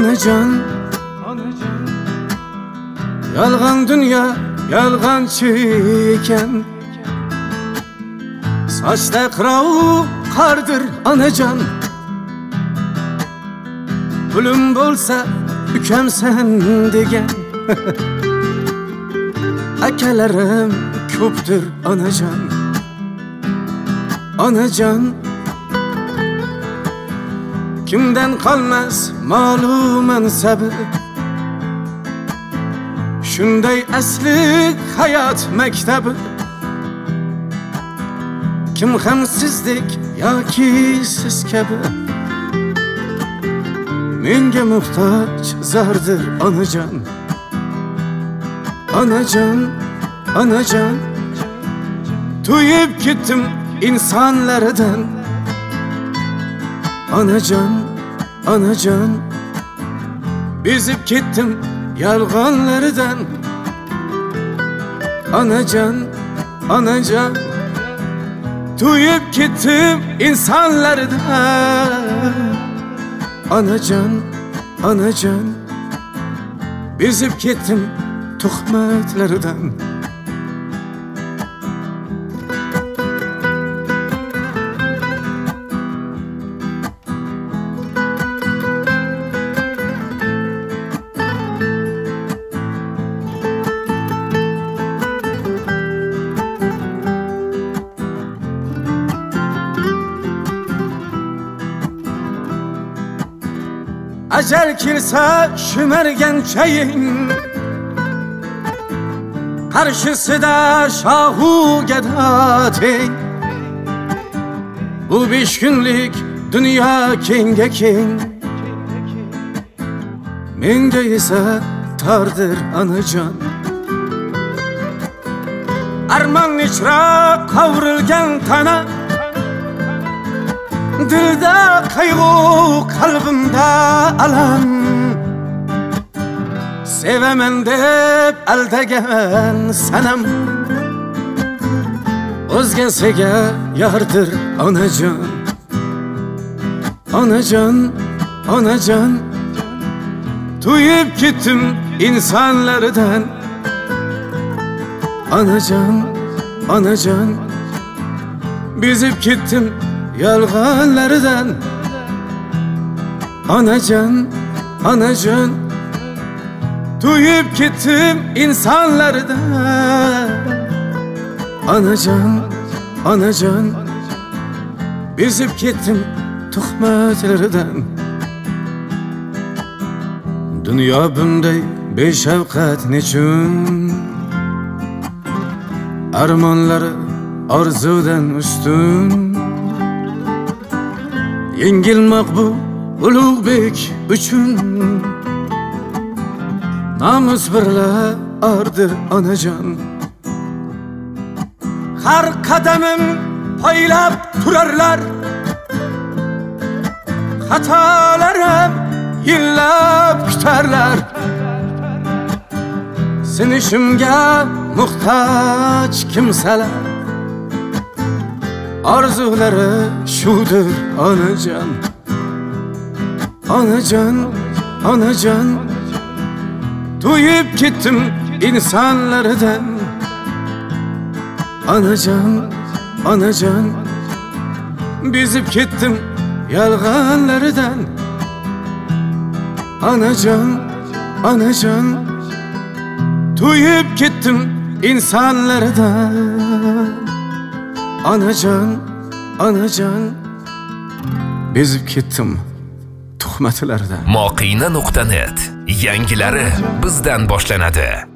onajon, yolg'on dunyo, yolg'onchi ekan. Sochda qirov qordir onajon, pulim bo'lsa ukamsan degan. Akalarim ko'pdir onajon, onajon. Kimdan qolmas molu mansabi, shunday asli hayot maktabi. Kim ham sizdek yoki siz kabi, menga muhtoj zordir onajon, onajon, onajon. To'yib ketdim insonlardan, onajon, onajon. Bezib ketdim yolg'onlaridan, onajon, onajon. To'yib ketdim insonlardan, onajon, onajon. Bezib ketdim tuhmatlardan. Ajal kelsa shimargan chayin, qarshisida shohu gado teng. Bu 5 kunlik dunyo kengga keng, menga esa tordir onajon. Armon ichra qovrilgan tana, dilda qayg'u, qalbimda alam. Sevaman deb aldagan sanam, o'zgasiga yordir onajon, onajon, onajon. To'yib ketdim insonlardan, onajon, onajon. Bezib ketdim yolg'onlaridan, onajon, onajon. To'yib ketdim insonlardan, onajon, onajon. Bezib ketdim tuhmatlardan. Dunyo bunday beshafqat nechun, armonlari orzudan ustun. Yengilmoq bu ulug'bek uchun, namus birla ordir onajon. Har qadamim poylab turarlar, xatolarim yillab kutarlar. Sinishimga muhtoj kimsalar, orzulari shudir onajon, onajon, onajon. To'yib ketdim insonlardan, onajon, onajon. Bezib ketdim yolg'onlaridan, onajon, onajon. To'yib ketdim insonlardan, onajon, onajon. Bezib ketdim tuhmatlardan. Moqina.net yangilari bizdan boshlanadi.